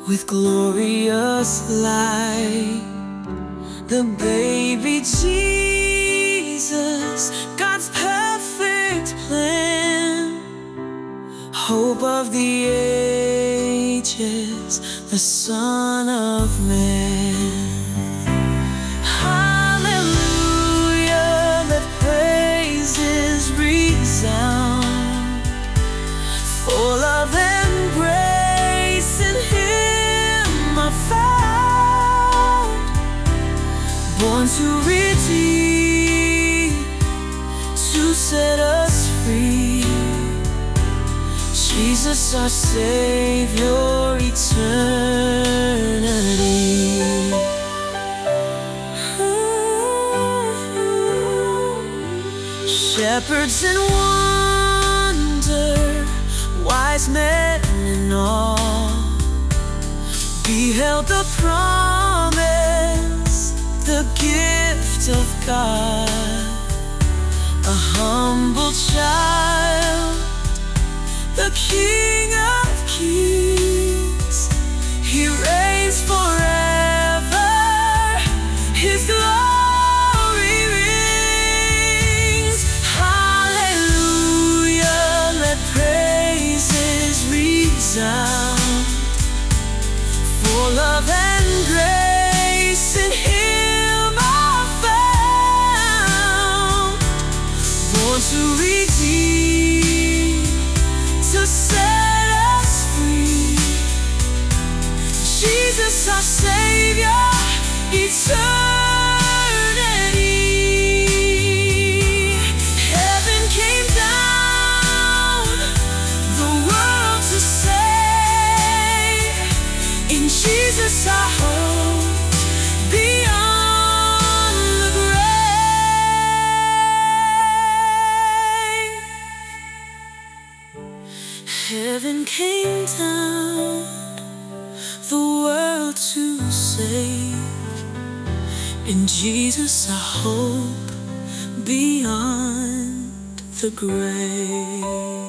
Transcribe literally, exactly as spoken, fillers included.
with glorious light. The baby Jesus, God's perfect plan, hope of the ages, the Son of Man. Hallelujah, let praises resound, full of embrace in Him I found, born to redeem, to set us free. Jesus our Savior, eternity. Shepherds in wonder, wise men in awe, beheld the promise, the gift of God. A humble child, the King of Kings, He reigns forever, His glory rings. Hallelujah, let praises resound, full of and grace in Him are found, born to redeem, to set us free. Jesus our Savior, eternity. Heaven came down, the world to save. In Jesus our hope, beyond the grave. Heaven came down, the world to save. In Jesus our hope, beyond the grave.